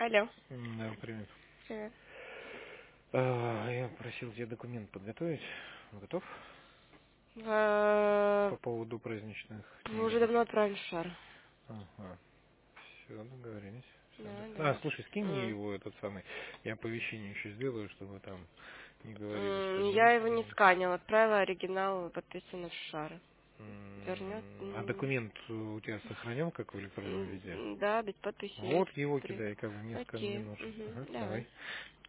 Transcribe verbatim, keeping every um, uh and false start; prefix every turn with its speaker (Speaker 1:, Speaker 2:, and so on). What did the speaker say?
Speaker 1: Алло.
Speaker 2: М, Да, привет.
Speaker 1: Привет.
Speaker 2: А, я просил тебе документ подготовить. Готов?
Speaker 1: А,
Speaker 2: По поводу праздничных
Speaker 1: Мы уже
Speaker 2: книг.
Speaker 1: давно отправили в шар.
Speaker 2: Ага. Все, договорились. Всё,
Speaker 1: Да,
Speaker 2: да. А,
Speaker 1: да.
Speaker 2: слушай, скинь мне
Speaker 1: М.
Speaker 2: его этот самый. Я оповещение еще сделаю, чтобы там не говорили, что
Speaker 1: М,
Speaker 2: не...
Speaker 1: Я его не сканила, отправила оригинал, подписанный в шар. Вернет?
Speaker 2: М, А
Speaker 1: М,
Speaker 2: документ у тебя сохранен как в электронном виде?
Speaker 1: м, Да, без подписи.
Speaker 2: Вот его
Speaker 1: При-
Speaker 2: кидай, как бы мне скан не
Speaker 1: Окей.
Speaker 2: нужен.
Speaker 1: Мгм.
Speaker 2: Ага,
Speaker 1: Давай.
Speaker 2: давай.